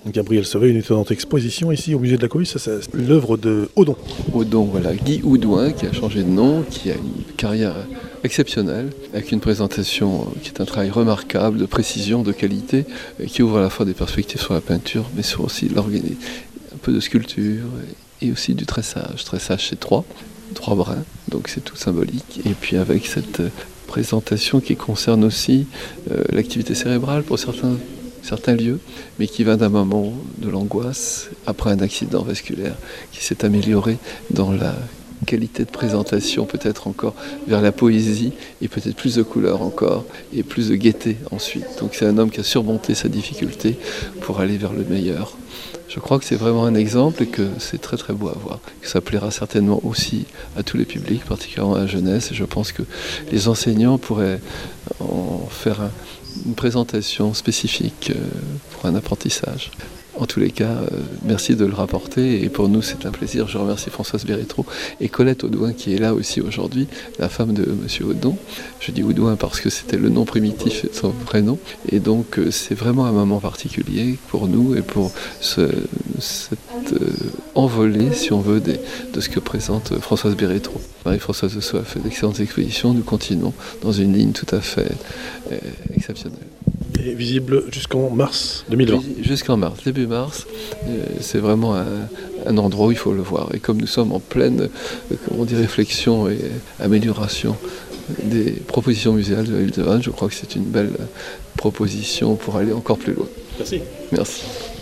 Gabriel Sauvé, une étonnante exposition ici au musée de la Cohue, ça c'est l'œuvre de Audon. Audon, voilà, Guy Oudouin qui a changé de nom, qui a une carrière exceptionnelle, avec une présentation qui est un travail remarquable de précision, de qualité, qui ouvre à la fois des perspectives sur la peinture, mais sur aussi un peu de sculpture et aussi du tressage. Tressage c'est trois brins, donc c'est tout symbolique. Et puis avec cette présentation qui concerne aussi l'activité cérébrale pour certains lieux, mais qui va d'un moment de l'angoisse, après un accident vasculaire qui s'est amélioré dans la qualité de présentation, peut-être encore vers la poésie, et peut-être plus de couleurs encore, et plus de gaieté ensuite. Donc c'est un homme qui a surmonté sa difficulté pour aller vers le meilleur. Je crois que c'est vraiment un exemple et que c'est très très beau à voir. Que ça plaira certainement aussi à tous les publics, particulièrement à la jeunesse, et je pense que les enseignants pourraient en faire une présentation spécifique pour un apprentissage. En tous les cas, merci de le rapporter et pour nous c'est un plaisir. Je remercie Françoise Bérétro et Colette Audouin qui est là aussi aujourd'hui, la femme de Monsieur Audon. Je dis Audouin parce que c'était le nom primitif de son prénom et donc c'est vraiment un moment particulier pour nous et pour cette envolée, si on veut, de ce que présente Françoise Bérétro. Marie-Françoise Dessaut a fait d'excellentes expositions, nous continuons dans une ligne tout à fait exceptionnelle. Et visible jusqu'en mars 2020. Jusqu'en mars, début mars, c'est vraiment un endroit où il faut le voir. Et comme nous sommes en pleine réflexion et amélioration des propositions muséales de la ville de Vannes, je crois que c'est une belle proposition pour aller encore plus loin. Merci. Merci.